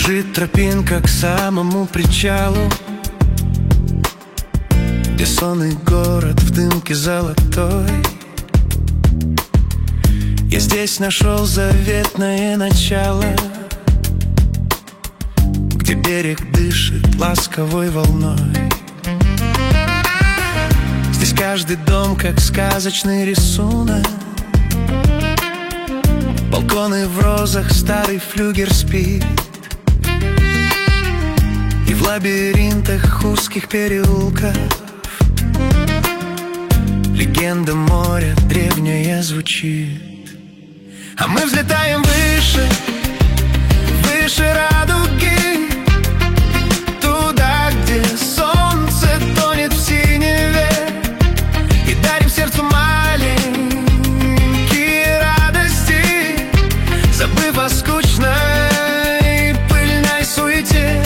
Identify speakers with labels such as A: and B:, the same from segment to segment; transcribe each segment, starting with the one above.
A: Лежит тропинка к самому причалу, где сонный город в дымке золотой. Я здесь нашел заветное начало, где берег дышит ласковой волной. Здесь каждый дом как сказочный рисунок, балконы в розах, старый флюгер спит. И в лабиринтах узких переулков легенда моря древняя звучит. А мы взлетаем выше, выше радуги, туда, где солнце тонет в синеве, и дарим сердцу маленькие радости, забыв о скучной пыльной суете.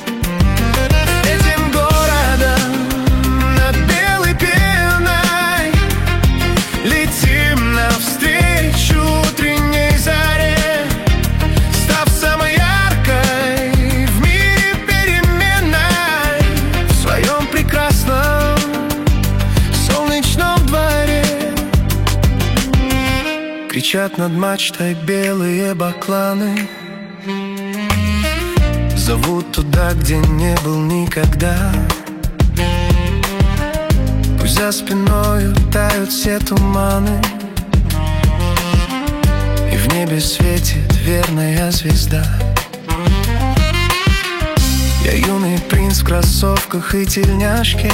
A: Этим городом над белой пеной летим навстречу утренней заре, став самой яркой в мире переменной, в своем прекрасном солнечном дворе. Кричат над мачтой белые бакланы, зовут туда, где не был никогда. Пусть за спиною тают все туманы, и в небе светит верная звезда. Я юный принц в кроссовках и тельняшке,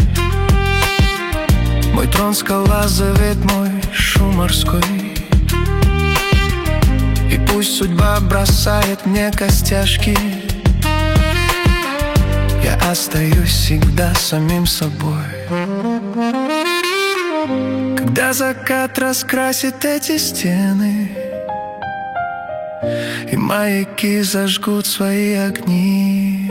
A: мой трон скала зовет, мой шум морской. И пусть судьба бросает мне костяшки, я остаюсь всегда самим собой. Когда закат раскрасит эти стены, и маяки зажгут свои огни,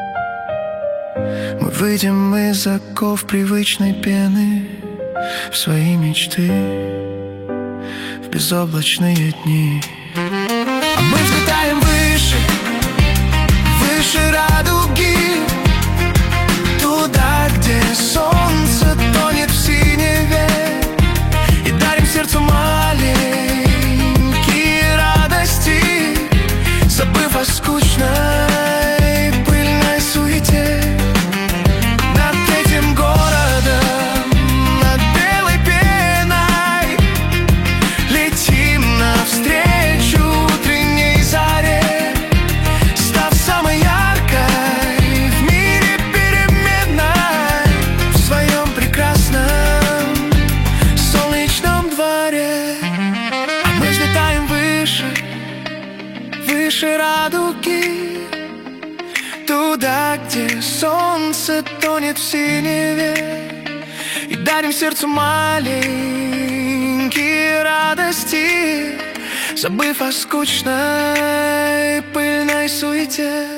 A: мы выйдем из оков привычной пены в свои мечты, в безоблачные дни. А мы взлетаем выше, выше радуги, туда, где солнце тонет в синеве, и дарим сердцу маленькие радости, забыв о скучной пыльной суете. Над этим городом, над белой пеной летим навстречу утренней заре, став самой яркой в мире переменной, в своем прекрасном солнечном дворе. А мы взлетаем выше, выше радуги, туда, где солнце тонет в синеве, и дарим сердцу маленькие радости, забыв о скучной пыльной суете.